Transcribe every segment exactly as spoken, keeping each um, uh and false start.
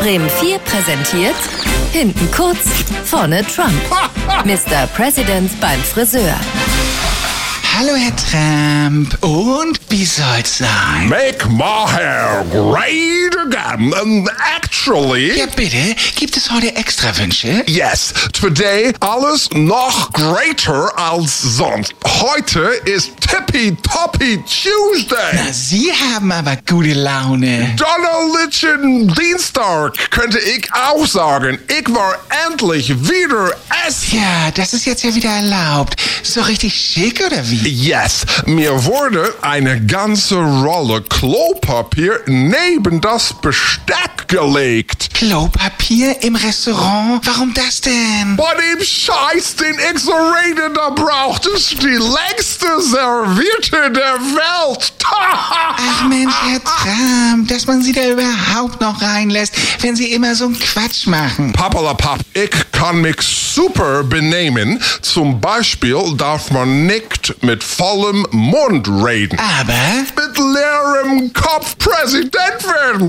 Bremen vier präsentiert Hinten kurz, vorne Trump. Mister President beim Friseur. Hallo, Herr Trump. Und wie soll's sein? Make my hair great again. And actually... Ja, bitte. Gibt es heute extra Wünsche? Yes, today alles noch greater als sonst. Heute ist Tippy-Toppy Tuesday. Na, Sie haben aber gute Laune. Donnerlittchen Dienstag, könnte ich auch sagen. Ich war endlich wieder essen. Ja, das ist jetzt ja wieder erlaubt. So richtig schick, oder wie? Yes, mir wurde eine ganze Rolle Klopapier neben das Besteck gelegt. Klopapier im Restaurant? Warum das denn? Bei dem Scheiß, den ich so rede, da braucht es die längste Serviette der Welt. Ach Mensch, Herr Trump, dass man Sie da überhaupt noch reinlässt, wenn Sie immer so einen Quatsch machen. Papalapap, ich kann mich super benehmen. Zum Beispiel darf man nicht mit vollem Mund reden. Aber? Mit leerem Kopf Präsident werden.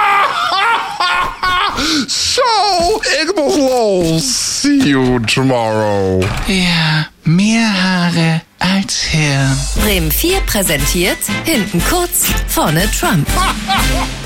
So, ich muss los. See you tomorrow. Ja, mehr Haare als Hirn. Bremen vier präsentiert Hinten kurz, vorne Trump.